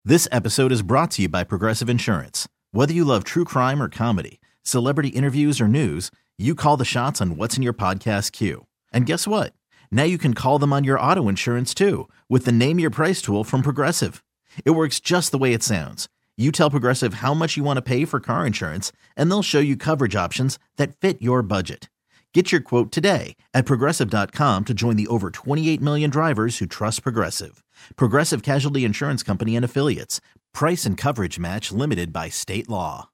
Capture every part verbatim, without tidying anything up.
This episode is brought to you by Progressive Insurance. Whether you love true crime or comedy, celebrity interviews or news, you call the shots on what's in your podcast queue. And guess what? Now you can call them on your auto insurance too with the Name Your Price tool from Progressive. It works just the way it sounds. You tell Progressive how much you want to pay for car insurance, and they'll show you coverage options that fit your budget. Get your quote today at Progressive dot com to join the over twenty-eight million drivers who trust Progressive. Progressive Casualty Insurance Company and Affiliates. Price and coverage match limited by state law.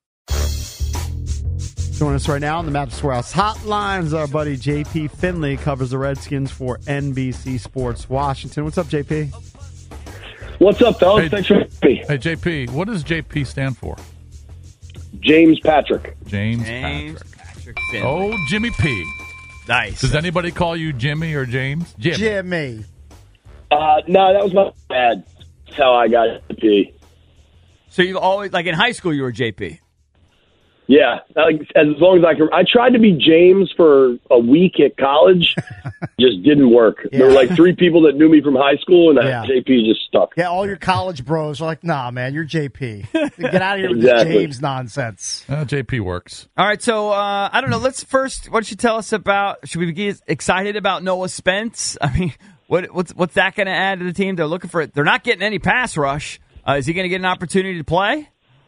Join us right now on the Mattress Warehouse Hotlines. Our buddy J P Finley covers the Redskins for N B C Sports Washington. What's up, J P? What's up, fellas? Hey, Thanks for having me. Hey, J P, what does J P stand for? James Patrick. James, James Patrick. Patrick Finley. Oh, Jimmy P. Nice. Does anybody call you Jimmy or James? Jimmy. Jimmy. Uh, no, that was my dad. That's how I got to be. So you've always, like in high school, you were J P. Yeah, like, as long as I can. I tried to be James for a week at college. Just didn't work. Yeah. There were like three people that knew me from high school, and Yeah. J P just stuck. Yeah, all your college bros are like, nah, man, you're J P. Get out of here with Exactly. this James nonsense. Uh, J P works. All right, so uh, I don't know. Let's first, what don't you tell us about? Should we get excited about Noah Spence? I mean, what what's what's that going to add to the team? They're looking for it. They're not getting any pass rush. Uh, is he going to get an opportunity to play?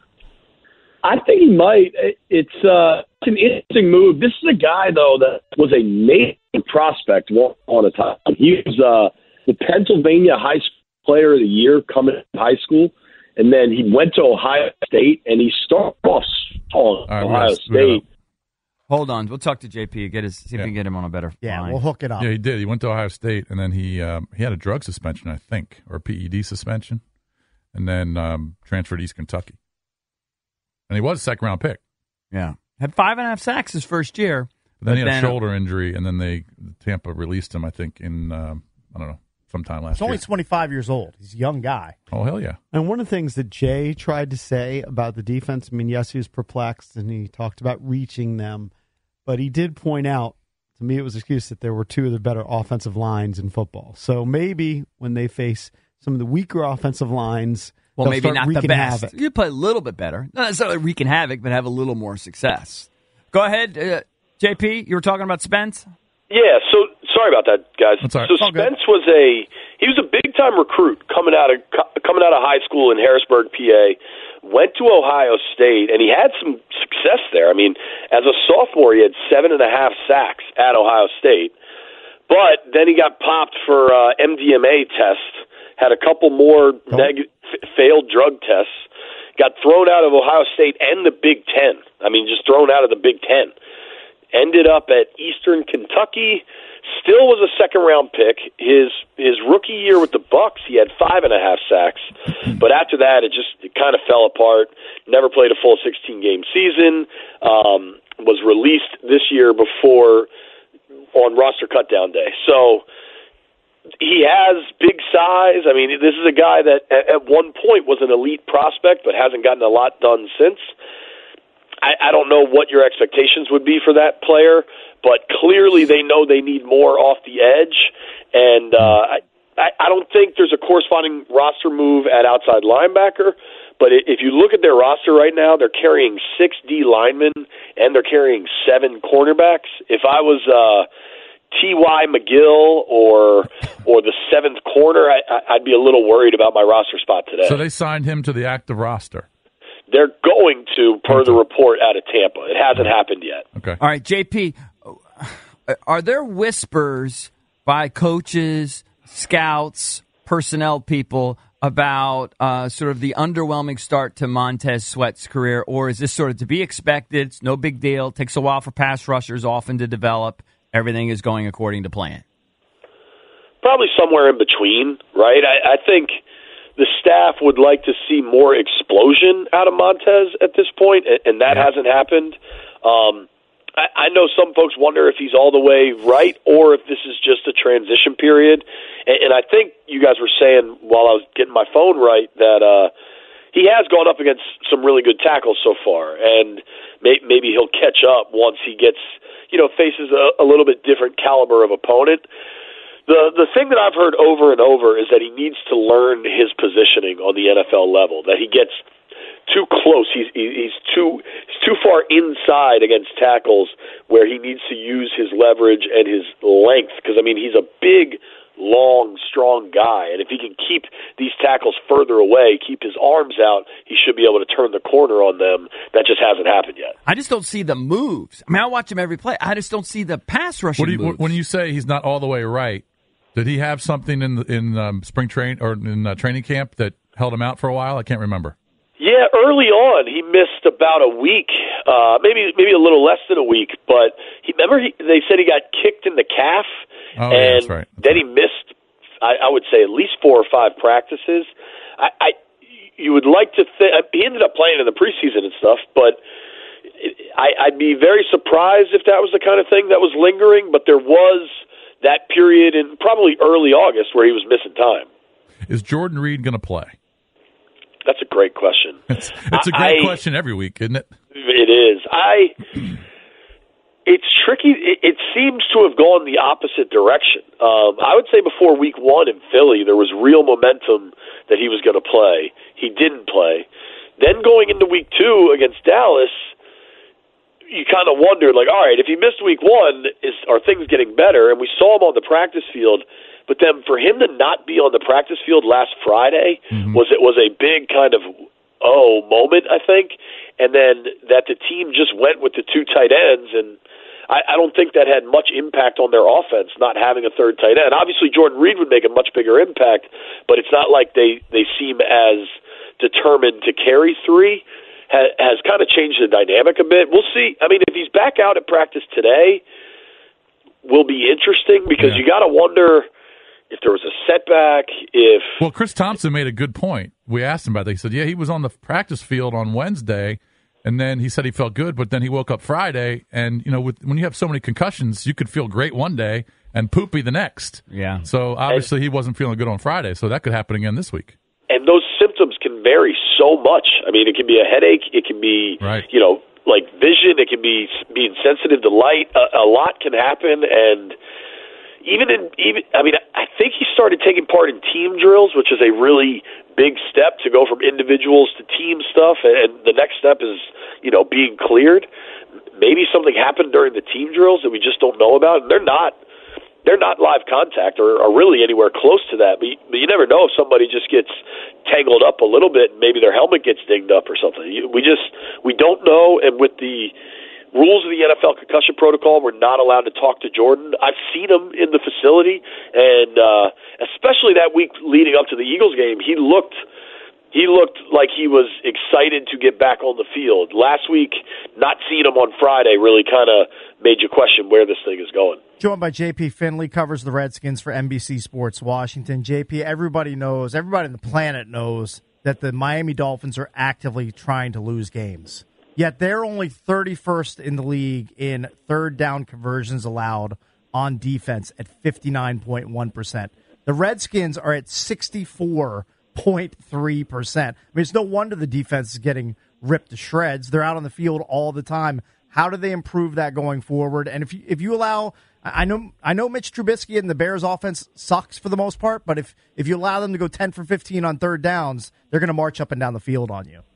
I think he might. It's, uh, it's an interesting move. This is a guy, though, that was a major prospect once upon a time. He was uh, the Pennsylvania High School Player of the Year coming to high school, and then he went to Ohio State, and he started off strong at All right, Ohio we gotta- we State. Hold on. We'll talk to J P. Get his, see if Yeah. we can get him on a better Yeah, line. we'll hook it up. Yeah, he did. He went to Ohio State, and then he um, he had a drug suspension, I think, or a P E D suspension, and then um, transferred to East Kentucky. And he was a second-round pick. Yeah. Had five and a half sacks his first year. But then he had then- a shoulder injury, and then they Tampa released him, I think, in, um, I don't know, sometime last He's only year. twenty-five years old. He's a young guy. Oh, hell yeah. And one of the things that Jay tried to say about the defense, I mean, yes, he was perplexed and he talked about reaching them, but he did point out, to me, it was an excuse that there were two of the better offensive lines in football. So maybe when they face some of the weaker offensive lines, Well, they'll maybe start not the wreaking best. havoc. You play a little bit better. Not necessarily wreaking havoc, but have a little more success. Go ahead, uh, J P. You were talking about Spence? Yeah, so sorry about that, guys. That's all right. So It's all good. Spence was a he was a big time recruit coming out of coming out of high school in Harrisburg, P A. Went to Ohio State, and he had some success there. I mean, as a sophomore, he had seven and a half sacks at Ohio State, but then he got popped for uh, M D M A test. Had a couple more neg- f- failed drug tests. Got thrown out of Ohio State and the Big Ten. I mean, just thrown out of the Big Ten. Ended up at Eastern Kentucky. Still was a second-round pick. His his rookie year with the Bucks, he had five and a half sacks. But after that, it just it kind of fell apart. Never played a full sixteen-game season. Um, was released this year before on roster cutdown day. So he has big size. I mean, this is a guy that at, at one point was an elite prospect, but hasn't gotten a lot done since. I, I don't know what your expectations would be for that player, but clearly they know they need more off the edge, and uh, I, I don't think there's a corresponding roster move at outside linebacker, but if you look at their roster right now, they're carrying six D linemen, and they're carrying seven cornerbacks. If I was uh, T Y. McGill or or the seventh corner, I, I'd be a little worried about my roster spot today. So they signed him to the active roster. They're going to, per the report out of Tampa. It hasn't happened yet. Okay. All right, J P, are there whispers by coaches, scouts, personnel people about uh, sort of the underwhelming start to Montez Sweat's career, or is this sort of to be expected? It's no big deal. It takes a while for pass rushers often to develop. Everything is going according to plan. Probably somewhere in between, right? I, I think the staff would like to see more explosion out of Montez at this point, and, and that Yeah. hasn't happened. Um, I, I know some folks wonder if he's all the way right or if this is just a transition period. And, and I think you guys were saying while I was getting my phone right that uh, he has gone up against some really good tackles so far, and may, maybe he'll catch up once he gets, you know, faces a, a little bit different caliber of opponent. The the thing that I've heard over and over is that he needs to learn his positioning on the N F L level, that he gets too close. He's he's too he's too far inside against tackles where he needs to use his leverage and his length, because, I mean, he's a big, long, strong guy, and if he can keep these tackles further away, keep his arms out, he should be able to turn the corner on them. That just hasn't happened yet. I just don't see the moves. I mean, I watch him every play. I just don't see the pass rushing what do you, moves. When you say he's not all the way right, did he have something in the, in um, spring train or in uh, training camp that held him out for a while? I can't remember. Yeah, early on he missed about a week, uh, maybe maybe a little less than a week. But he remember he, they said he got kicked in the calf, oh, and yeah, that's right. That's then right. he missed, I, I would say, at least four or five practices. I, I you would like to think he ended up playing in the preseason and stuff, but I, I'd be very surprised if that was the kind of thing that was lingering. But there was that period in probably early August where he was missing time. Is Jordan Reed going to play? That's a great question. It's, it's a great I, question every week, isn't it? It is. I. It's tricky. It, it seems to have gone the opposite direction. Um, I would say before week one in Philly, there was real momentum that he was going to play. He didn't play. Then going into week two against Dallas, you kind of wondered, like, all right, if he missed week one, is are things getting better? And we saw him on the practice field. But then for him to not be on the practice field last Friday mm-hmm. was it was a big kind of oh moment, I think. And then that the team just went with the two tight ends, and I, I don't think that had much impact on their offense, not having a third tight end. Obviously, Jordan Reed would make a much bigger impact, but it's not like they, they seem as determined to carry three. Ha, has kind of changed the dynamic a bit. We'll see. I mean, if he's back out at practice today, will be interesting, because yeah. you got to wonder if there was a setback, if... Well, Chris Thompson made a good point. We asked him about that. He said, yeah, he was on the practice field on Wednesday, and then he said he felt good, but then he woke up Friday, and, you know, with, when you have so many concussions, you could feel great one day and poopy the next. Yeah. So, obviously, and, he wasn't feeling good on Friday, so that could happen again this week. And those symptoms can vary so much. I mean, it can be a headache. It can be, right. you know, like vision. It can be being sensitive to light. A, a lot can happen, and... Even in, even I mean, I think he started taking part in team drills, which is a really big step to go from individuals to team stuff. And the next step is, you know, being cleared. Maybe something happened during the team drills that we just don't know about. And they're not, they're not live contact or, or really anywhere close to that. But you, but you never know if somebody just gets tangled up a little bit and maybe their helmet gets dinged up or something. We just, we don't know. And with the rules of the N F L concussion protocol, we're not allowed to talk to Jordan. I've seen him in the facility, and uh, especially that week leading up to the Eagles game, he looked he looked like he was excited to get back on the field. Last week, not seeing him on Friday really kind of made you question where this thing is going. Joined by J P Finley, covers the Redskins for N B C Sports Washington. J P, everybody knows, everybody on the planet knows that the Miami Dolphins are actively trying to lose games. Yet they're only thirty-first in the league in third down conversions allowed on defense at fifty-nine point one percent. The Redskins are at sixty-four point three percent. I mean, it's no wonder the defense is getting ripped to shreds. They're out on the field all the time. How do they improve that going forward? And if you, if you allow, I know I know Mitch Trubisky and the Bears offense sucks for the most part, but if, if you allow them to go ten for fifteen on third downs, they're going to march up and down the field on you.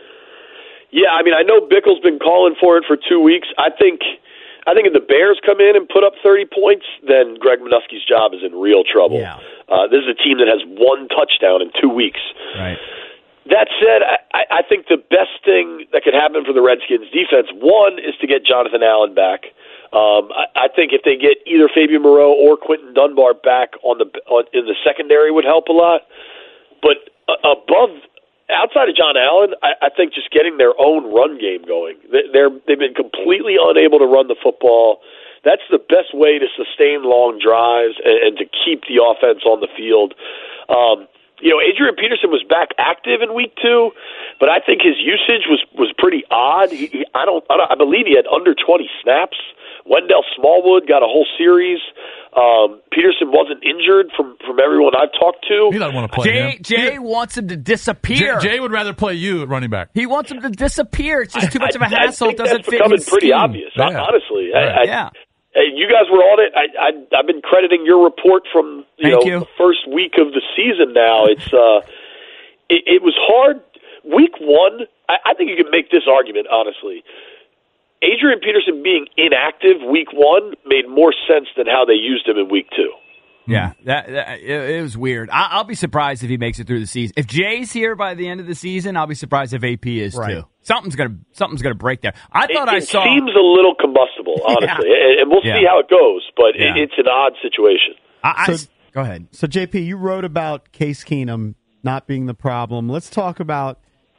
Yeah, I mean, I know Bickle's been calling for it for two weeks. I think I think if the Bears come in and put up thirty points, then Greg Minuski's job is in real trouble. Yeah. Uh, this is a team that has one touchdown in two weeks. Right. That said, I, I think the best thing that could happen for the Redskins defense, one, is to get Jonathan Allen back. Um, I, I think if they get either Fabian Moreau or Quinton Dunbar back on the on, in the secondary would help a lot. But uh, above... Outside of John Allen, I, I think just getting their own run game going. They're, they've been completely unable to run the football. That's the best way to sustain long drives and, and to keep the offense on the field. Um, you know, Adrian Peterson was back active in week two, but I think his usage was, was pretty odd. He, he, I don't, I don't, I believe he had under twenty snaps. Wendell Smallwood got a whole series. Um, Peterson wasn't injured from, from everyone I've talked to. He doesn't want to play Jay, him. Jay he, wants him to disappear. Jay, Jay would rather play you at running back. He wants him to disappear. It's just too much of a I, hassle. I It doesn't that's fit becoming his pretty scheme. obvious, yeah. honestly. Right. I, I, yeah. Hey, you guys were on it. I, I, I've been crediting your report from you Thank know you. the first week of the season. Now it's uh, it, it was hard. Week one, I, I think you can make this argument honestly. Adrian Peterson being inactive week one made more sense than how they used him in week two. Yeah, that, that it, it was weird. I, I'll be surprised if he makes it through the season. If Jay's here by the end of the season, I'll be surprised if A P is Right. too. Something's gonna something's gonna break there. I thought it, I it saw. seems a little combustible, honestly, Yeah. and, and we'll Yeah. see how it goes. But Yeah. it, it's an odd situation. I, I, So- go ahead. So, J P, you wrote about Case Keenum not being the problem. Let's talk about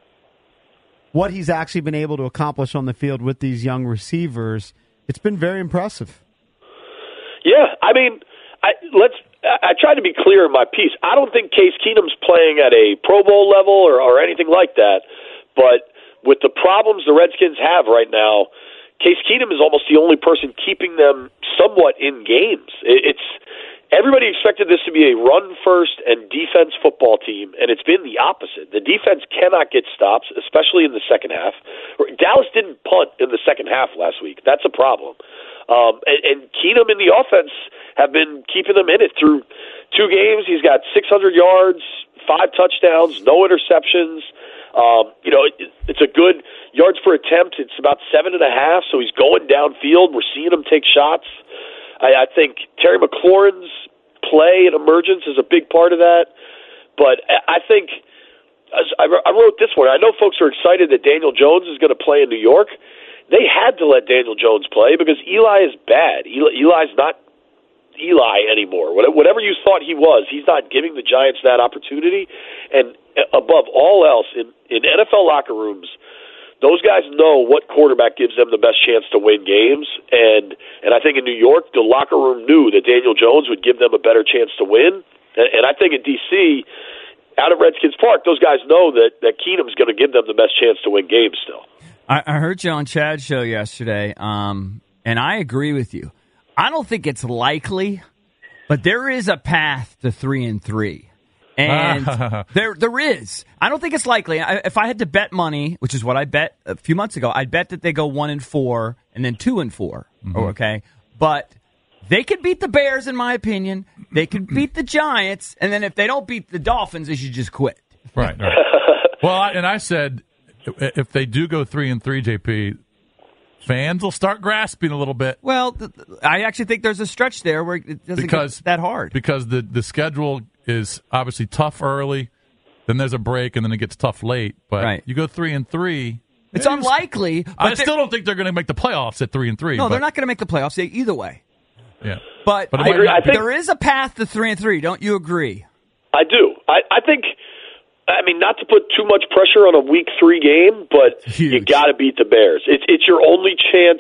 what he's actually been able to accomplish on the field with these young receivers. It's been very impressive. Yeah, I mean, I, let's. I tried to be clear in my piece. I don't think Case Keenum's playing at a Pro Bowl level or, or anything like that. But with the problems the Redskins have right now, Case Keenum is almost the only person keeping them somewhat in games. It, it's everybody expected this to be a run-first and defense football team, and it's been the opposite. The defense cannot get stops, especially in the second half. Dallas didn't punt in the second half last week. That's a problem. Um, and, and Keenum in the offense have been keeping them in it through two games. He's got six hundred yards, five touchdowns, no interceptions. Um, you know, it, it's a good yards per attempt. It's about seven and a half, so he's going downfield. We're seeing him take shots. I, I think Terry McLaurin's play and emergence is a big part of that. But I think as I, I wrote this one. I know folks are excited that Daniel Jones is going to play in New York. They had to let Daniel Jones play because Eli is bad. Eli, Eli's not Eli anymore. Whatever you thought he was, he's not giving the Giants that opportunity. And above all else, in, in N F L locker rooms, those guys know what quarterback gives them the best chance to win games. And and I think in New York, the locker room knew that Daniel Jones would give them a better chance to win. And, and I think in D C, out of Redskins Park, those guys know that, that Keenum's going to give them the best chance to win games still. I, I heard you on Chad's show yesterday, um, and I agree with you. I don't think it's likely, but there is a path to three and three, and there there is. I don't think it's likely. I, if I had to bet money, which is what I bet a few months ago, I'd bet that they go one and four and then two and four. Mm-hmm. Okay, but they could beat the Bears, in my opinion. They could beat the Giants, and then if they don't beat the Dolphins, they should just quit. Right. right. Well, I, and I said, if they do go three and three, J P, fans will start grasping a little bit. Well, th- I actually think there's a stretch there where it doesn't because, get that hard. Because the, the schedule is obviously tough early, then there's a break, and then it gets tough late. But right. you go three and three. It's unlikely. But I still don't think they're going to make the playoffs at three and three. No, but, they're not going to make the playoffs either way. Yeah, but, but I agree. I think, there is a path to three and three. Don't you agree? I do. I, I think. I mean, not to put too much pressure on a week three game, but Huge. you got to beat the Bears. It's it's your only chance.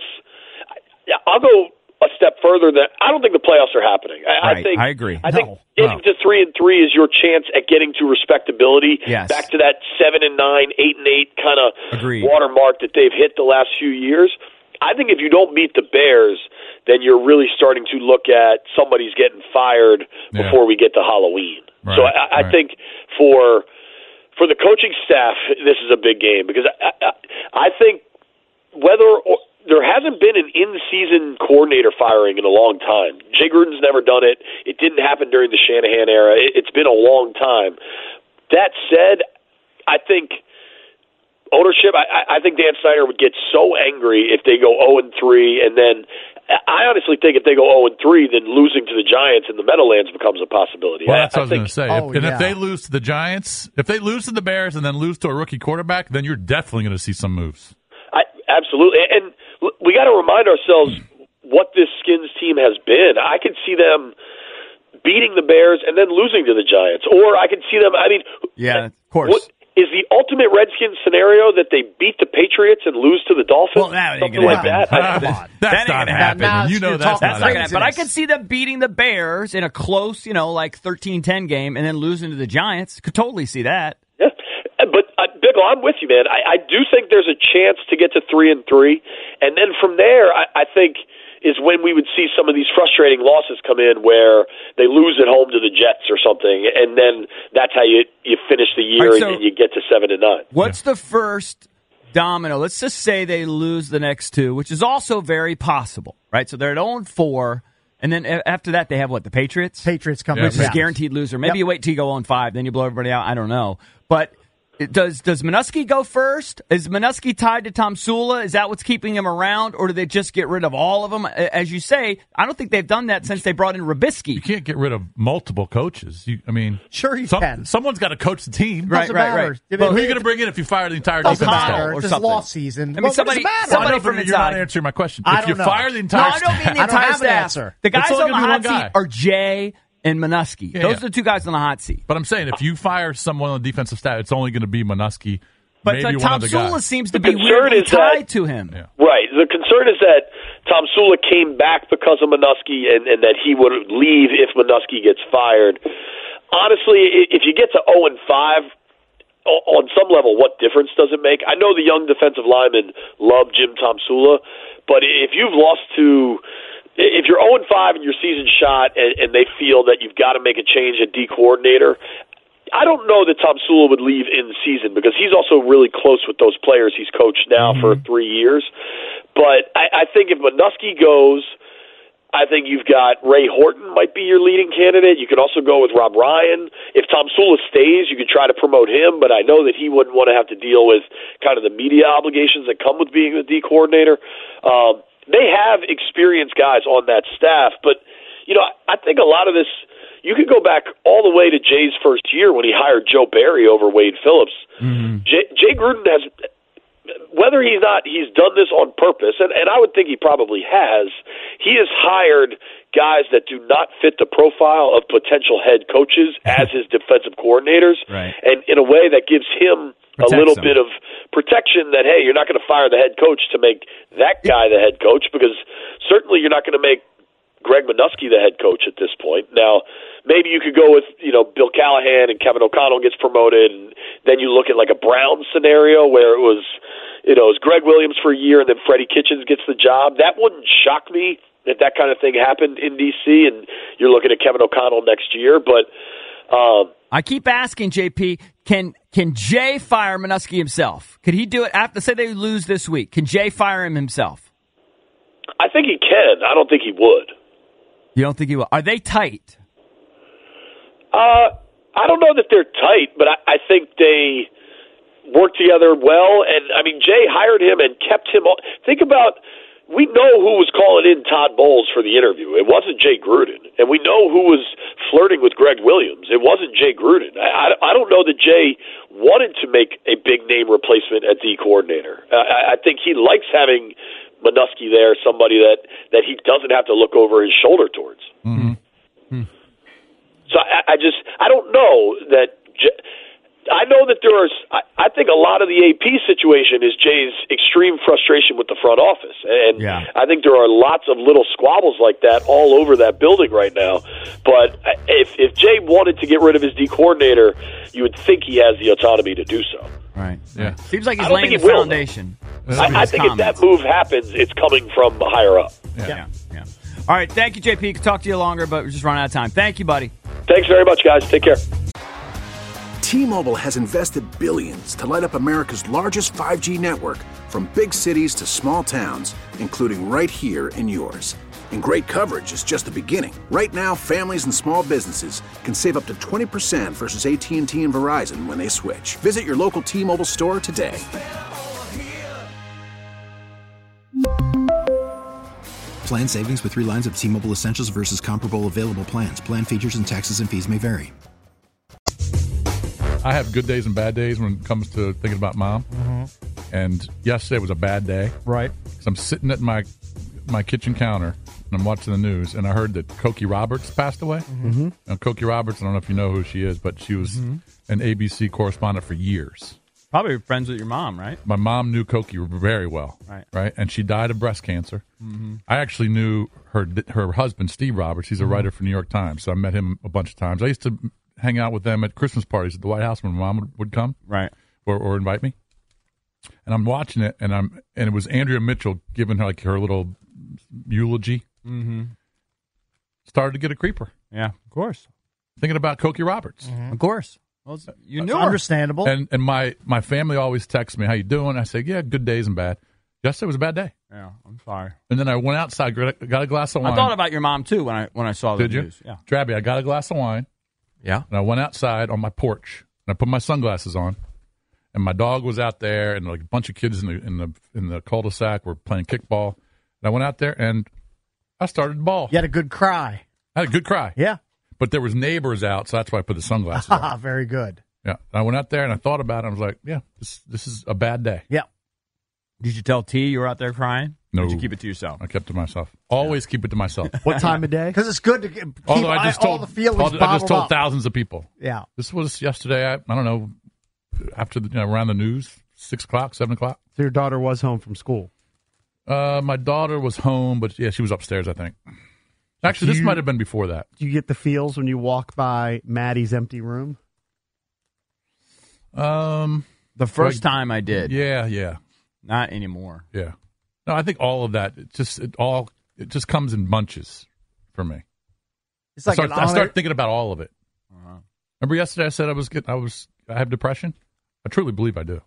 I'll go a step further. That I don't think the playoffs are happening. I, right. I think I agree. I think No. getting No. to three and three is your chance at getting to respectability. Yes. Back to that seven and nine, eight and eight kind of Agreed. watermark that they've hit the last few years. I think if you don't beat the Bears, then you're really starting to look at somebody's getting fired Yeah. before we get to Halloween. Right, so I, I right. think for for the coaching staff, this is a big game because I, I, I think whether or, there hasn't been an in-season coordinator firing in a long time. Jay Gruden's never done it. It didn't happen during the Shanahan era. It, it's been a long time. That said, I think ownership, I, I think Dan Snyder would get so angry if they go oh and three, and then I honestly think if they go oh and three, then losing to the Giants in the Meadowlands becomes a possibility. Well, that's I, what I was think, going to say. Oh, if, and yeah. if they lose to the Giants, if they lose to the Bears and then lose to a rookie quarterback, then you're definitely going to see some moves. I, absolutely. And we got to remind ourselves what this Skins team has been. I could see them beating the Bears and then losing to the Giants. Or I could see them, I mean, Yeah, of course. What, is the ultimate Redskins scenario that they beat the Patriots and lose to the Well, Dolphins? that ain't Something gonna like happen. that. I, Come on. That's That ain't not gonna happening. happen. You know You're that's talking- not That's not gonna happening. happen. But I could see them beating the Bears in a close, you know, like thirteen ten game and then losing to the Giants. Could totally see that. yeah. But, uh, Bickle, I'm with you, man. I, I do think there's a chance to get to three and three. And then from there, I, I think is when we would see some of these frustrating losses come in where they lose at home to the Jets or something, and then that's how you you finish the year All right, so- and you get to seven and nine. What's the first domino. Let's just say they lose the next two, which is also very possible, right? So they're at oh and four, and then after that they have what, the Patriots? Patriots come, which yeah. is guaranteed loser. Maybe Yep. you wait till you go oh and five, then you blow everybody out. I don't know, but. Does does Minuski go first? Is Minuski tied to Tom Sula? Is that what's keeping him around, or do they just get rid of all of them? As you say, I don't think they've done that since they brought in Rubisky. You can't get rid of multiple coaches. You, I mean, Sure you some, can. someone's got to coach the team. Right, Doesn't right, matter. right. If Well, it- who are you going to bring in if you fire the entire Doesn't defense matter. staff? or It's something. lost season. I mean, Well, what somebody- does it matter? somebody I know, from but you're not inside. answering my question. I If you don't know. fire the No, entire I don't mean the I don't entire have an staff. answer. The guys It's only on the gonna be hot one seat guy. are Jay and Minuski. Yeah, Those yeah. are the two guys on the hot seat. But I'm saying if you fire someone on the defensive staff, it's only going to be Minuski, But maybe uh, one Tom other Sula guy. seems to The be concern weirdly is that- tied to him. Yeah. Right. The concern is that Tom Sula came back because of Minuski, and, and that he would leave if Minuski gets fired. Honestly, i- if you get to oh and five, o- on some level, what difference does it make? I know the young defensive linemen love Jim Tom Sula, but if you've lost to, if you're oh and five and your season's shot, and, and they feel that you've got to make a change at D coordinator, I don't know that Tom Sula would leave in season because he's also really close with those players he's coached now for three years. But I, I think if Minuski goes, I think you've got Ray Horton might be your leading candidate. You could also go with Rob Ryan. If Tom Sula stays, you could try to promote him, but I know that he wouldn't want to have to deal with kind of the media obligations that come with being the D coordinator. Um, they have experienced guys on that staff, but you know, I think a lot of this, you could go back all the way to Jay's first year when he hired Joe Barry over Wade Phillips. Mm-hmm. Jay, Jay Gruden has, whether he's not, he's done this on purpose, and, and I would think he probably has, he has hired guys that do not fit the profile of potential head coaches as his defensive coordinators, Right. and in a way that gives him Protects a little him. bit of protection that, hey, you're not going to fire the head coach to make that guy the head coach, because certainly you're not going to make Greg Minuski the head coach at this point. Now, maybe you could go with, you know, Bill Callahan and Kevin O'Connell gets promoted, and then you look at like a Browns scenario where it was, you know, it was Greg Williams for a year and then Freddie Kitchens gets the job. That wouldn't shock me if that kind of thing happened in D C, and you're looking at Kevin O'Connell next year. But um, I keep asking, J P, can can Jay fire Minuski himself? Could he do it after, say they lose this week? Can Jay fire him himself? I think he can. I don't think he would. You don't think he will? Are they tight? Uh, I don't know that they're tight, but I, I think they work together well. And, I mean, Jay hired him and kept him on. Think about, we know who was calling in Todd Bowles for the interview. It wasn't Jay Gruden. And we know who was flirting with Greg Williams. It wasn't Jay Gruden. I, I, I don't know that Jay wanted to make a big-name replacement at D coordinator. I, I think he likes having Minuski there, somebody that, that he doesn't have to look over his shoulder towards. Mm-hmm. Hmm. So I, I just, I don't know that, J- I know that there are, I, I think a lot of the A P situation is Jay's extreme frustration with the front office. And Yeah. I think there are lots of little squabbles like that all over that building right now. But if, if Jay wanted to get rid of his D coordinator, you would think he has the autonomy to do so. Right. Yeah. Seems like he's I don't laying think the he will, foundation. I, I think if that move happens, it's coming from higher up. Yeah. Yeah. Yeah. All right. Thank you, J P. Could talk to you longer, but we're just running out of time. Thank you, buddy. Thanks very much, guys. Take care. T-Mobile has invested billions to light up America's largest five G network, from big cities to small towns, including right here in yours. And great coverage is just the beginning. Right now, families and small businesses can save up to twenty percent versus A T and T and Verizon when they switch. Visit your local T-Mobile store today. Plan savings with three lines of T-Mobile Essentials versus comparable available plans. Plan features and taxes and fees may vary. I have good days and bad days when it comes to thinking about mom. Mm-hmm. And yesterday was a bad day. Right. So I'm sitting at my my kitchen counter and I'm watching the news, and I heard that Cokie Roberts passed away. Mm-hmm. Now, Cokie Roberts, I don't know if you know who she is, but she was mm-hmm. an A B C correspondent for years. Probably friends with your mom, right? My mom knew Cokie very well, right? Right, and she died of breast cancer. Mm-hmm. I actually knew her her husband, Steve Roberts. He's a mm-hmm. writer for New York Times, so I met him a bunch of times. I used to hang out with them at Christmas parties at the White House when my mom would, would come, right, or, or invite me. And I'm watching it, and I'm and it was Andrea Mitchell giving her like her little eulogy. Mm-hmm. Started to get a creeper. Yeah, of course. Thinking about Cokie Roberts. Mm-hmm. Of course. Well, you That's knew her. understandable. And and my, my family always texts me, how you doing? I say, yeah, good days and bad. Yesterday was a bad day. Yeah, I'm sorry. And then I went outside, got a, got a glass of wine. I thought about your mom, too, when I when I saw the Did you? news. Yeah. Drabby, I got a glass of wine. Yeah. And I went outside on my porch, and I put my sunglasses on, and my dog was out there, and like a bunch of kids in the in the in the cul-de-sac were playing kickball. And I went out there, and I started to bawl. You had a good cry. I had a good cry. Yeah. But there was neighbors out, so that's why I put the sunglasses on. Very good. Yeah. I went out there, and I thought about it. I was like, yeah, this this is a bad day. Yeah. Did you tell T you were out there crying? No. Or did you keep it to yourself? I kept it to myself. Always keep it to myself. What time of day? Because it's good to keep Although I just all told, the feelings all- I just bottled told up. thousands of people. Yeah. This was yesterday. I, I don't know, after the, you know, around the news, six o'clock, seven o'clock. So your daughter was home from school. Uh, my daughter was home, but yeah, she was upstairs, I think. Actually, this You- might have been before that. Do you get the feels when you walk by Maddie's empty room? Um, The first Like- time I did. yeah, yeah, Not anymore. yeah. No, I think all of that. It just it all it just comes in bunches for me. It's like I, start, an I honor- start thinking about all of it. Uh-huh. Remember yesterday I said I was get, I was I have depression. I truly believe I do.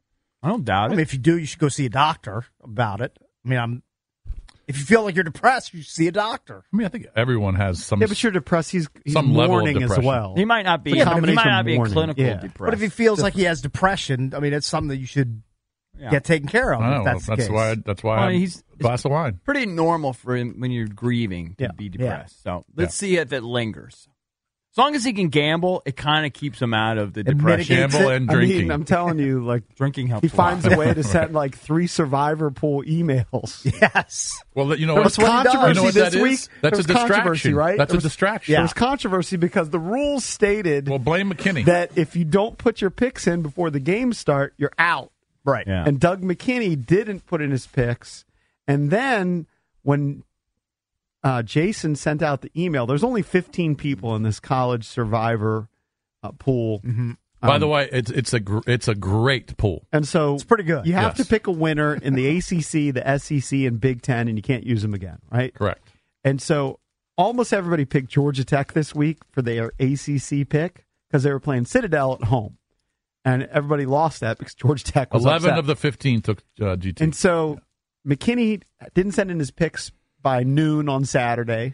I don't doubt I it. mean, if you do, you should go see a doctor about it. I mean, I'm. If you feel like you're depressed, you should see a doctor. I mean, I think everyone has some. Yeah, but you're depressed. He's, he's Some level of mourning as depression. well. He might not be. It's a he combination might of not be in mourning. clinical Yeah. depression. But if he feels like he has depression, I mean, it's something that you should Yeah. get taken care of. I know. If that's, That's, the case. why. That's why. Well, I he's- a glass of wine. pretty normal for him when you're grieving to Yeah. be depressed. So let's see if it lingers. As long as he can gamble, it kind of keeps him out of the It depression. mitigates Gamble it. and I drinking. mean, I'm telling you, like Drinking helps. he a lot. finds a way to send like three survivor pool emails. Yes. well, you know There what? was controversy You know what this that is? week. That's There a was controversy, distraction, right? That's There a was- distraction. There was controversy because the rules stated Well, blame McKinney. that if you don't put your picks in before the games start, you're out. Right. Yeah. And Doug McKinney didn't put in his picks. And then when uh, Jason sent out the email, there's only fifteen people in this college survivor uh, pool. Mm-hmm. By Um, the way, it's it's a gr- it's a great pool. And so It's pretty good. You have Yes. to pick a winner in the A C C, the S E C, and Big Ten, and you can't use them again, right? Correct. And so almost everybody picked Georgia Tech this week for their A C C pick because they were playing Citadel at home. And everybody lost that because Georgia Tech was Eleven upset. of the fifteen took uh, G T. And so McKinney didn't send in his picks by noon on Saturday.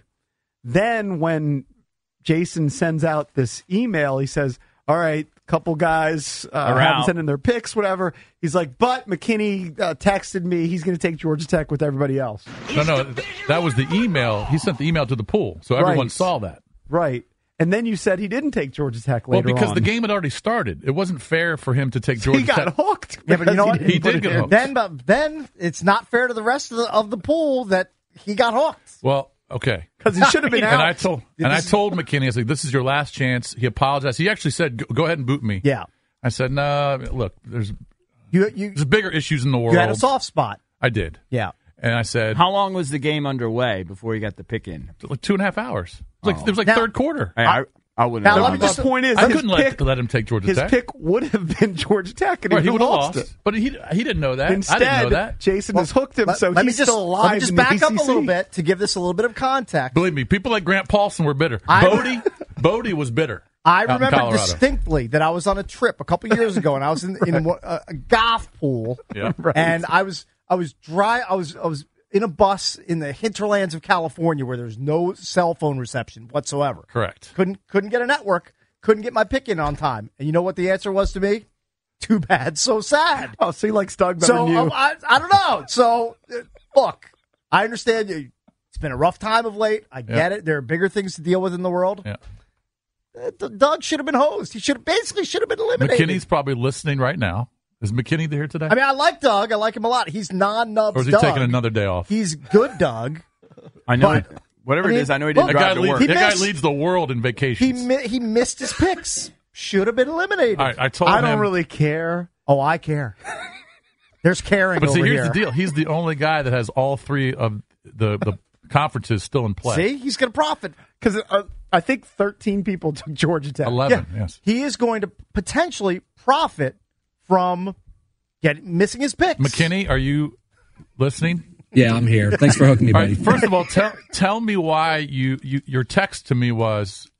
Then when Jason sends out this email, he says, all right, a couple guys uh, Are haven't out. sent in their picks, whatever. He's like, but McKinney uh, texted me. He's going to take Georgia Tech with everybody else. no, no, th- that was the email. He sent the email to the pool, so everyone Right. saw that. Right. And then you said he didn't take Georgia Tech Well, later because on. the game had already started. It wasn't fair for him to take Georgia he got Tech. hooked. Yeah, but you know because what? He didn't put did it get in. hooked. Then, but then it's not fair to the rest of the, of the pool that he got hooked. Well, okay. Because he should have been out. And I told and I told McKinney, I was like, "This is your last chance." He apologized. He actually said, "Go, go ahead and boot me." Yeah. I said, "No, look, there's You you there's bigger issues in the world." you had a soft spot. I did, Yeah. and I said, How long was the game underway before you got the pick in? like two and a half hours. It was like, it was like Now- third quarter. I, I, I wouldn't Now, have let done me that. just- The point is, I his couldn't let, pick, let him take Georgia his Tech. pick would have been Georgia Tech, and Right, he he would would have have lost lost, it. but he he didn't know that. Instead, I didn't know that. Jason has hooked him, Let, so let he's me just, still alive Let me just in the back up A a C C. little bit to give this a little bit of context. Believe me, people like Grant Paulson were bitter. I- Bodie, Bodie was bitter. I out in remember Colorado. distinctly that I was on a trip a couple years ago, and I was in, in a, a golf pool, Yeah. and I was I was dry. I was I was in a bus in the hinterlands of California where there's no cell phone reception whatsoever. Correct. Couldn't couldn't get a network. Couldn't get my pick in on time. And you know what the answer was to me? Too bad, so sad. Oh, so he likes Doug better So than you. um, I, I don't know. So uh, look, I understand you. It's been a rough time of late. I get it. There are bigger things to deal with in the world. Yeah. Uh, D- Doug should have been hosed. He should have basically should have been eliminated. McKinney's probably listening right now. Is McKinney here today? I mean, I like Doug. I like him a lot. He's non-nubs or is he Doug. taking another day off? He's good Doug. I know. But- it, whatever I mean, it is, I know he look, didn't that guy, drive to leads, work. He that guy missed- leads the world in He vacations. mi- he missed his picks. Should have been eliminated. All right, I told I him. don't really care. Oh, I care. There's caring but see, over here's here. the deal. He's the only guy that has all three of the, the conferences still in play. See, he's going to profit. Because uh, I think thirteen people took Georgia Tech. eleven, Yeah. yes. He is going to potentially profit from get, missing his picks. McKinney, are you listening? Yeah, I'm here. Thanks for hooking me, All buddy. right, first of all, tell tell me why you, you your text to me was